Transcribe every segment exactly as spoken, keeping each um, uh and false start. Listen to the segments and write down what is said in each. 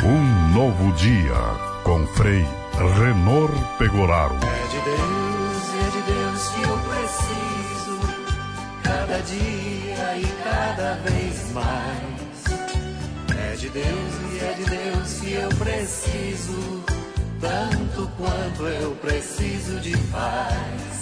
Um novo dia com Frei Renor Pegoraro. É de Deus, é de Deus que eu preciso, cada dia e cada vez mais. É de Deus e é de Deus que eu preciso, tanto quanto eu preciso de paz.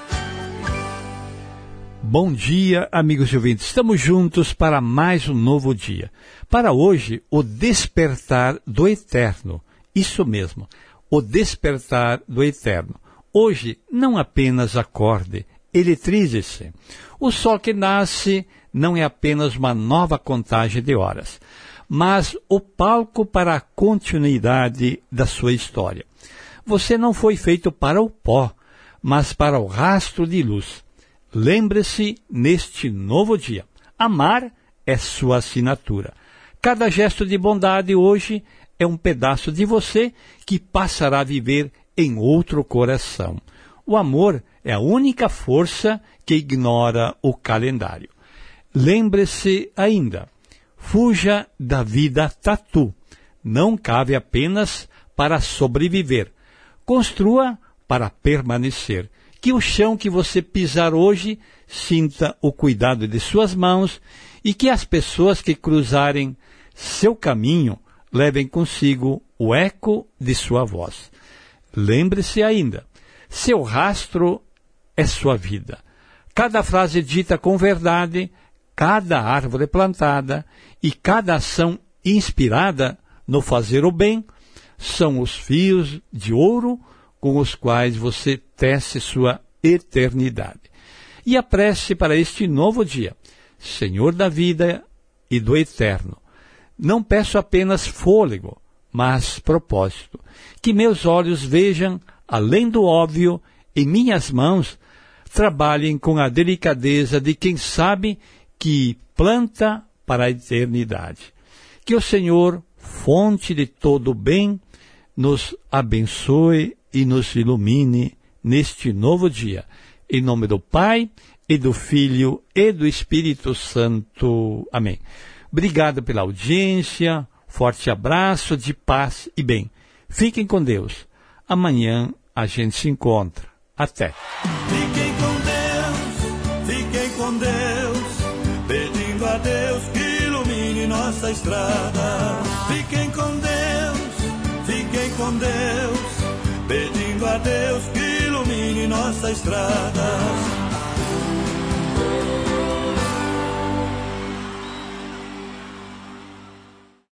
Bom dia, amigos e ouvintes. Estamos juntos para mais um novo dia. Para hoje, o despertar do Eterno. Isso mesmo, o despertar do Eterno. Hoje, não apenas acorde, eletrize-se. O sol que nasce não é apenas uma nova contagem de horas, mas o palco para a continuidade da sua história. Você não foi feito para o pó, mas para o rastro de luz. Lembre-se neste novo dia. Amar é sua assinatura. Cada gesto de bondade hoje é um pedaço de você que passará a viver em outro coração. O amor é a única força que ignora o calendário. Lembre-se ainda, fuja da vida tatu. Não cabe apenas para sobreviver. Construa para permanecer. Que o chão que você pisar hoje sinta o cuidado de suas mãos e que as pessoas que cruzarem seu caminho levem consigo o eco de sua voz. Lembre-se ainda, seu rastro é sua vida. Cada frase dita com verdade, cada árvore plantada e cada ação inspirada no fazer o bem são os fios de ouro com os quais você tece sua eternidade. E a prece para este novo dia. Senhor da vida e do eterno, não peço apenas fôlego, mas propósito. Que meus olhos vejam, além do óbvio, e minhas mãos trabalhem com a delicadeza de quem sabe que planta para a eternidade. Que o Senhor, fonte de todo o bem, nos abençoe e nos ilumine neste novo dia. Em nome do Pai, e do Filho, e do Espírito Santo. Amém. Obrigado pela audiência, forte abraço de paz e bem. Fiquem com Deus. Amanhã a gente se encontra. Até. Fiquem com Deus, fiquem com Deus, pedindo a Deus que ilumine nossa estrada. Fiquem com Deus, fiquem com Deus, pedindo a Deus que ilumine nossa estrada.